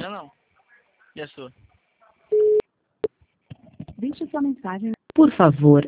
Eu não. E a sua? Deixe sua mensagem. Por favor,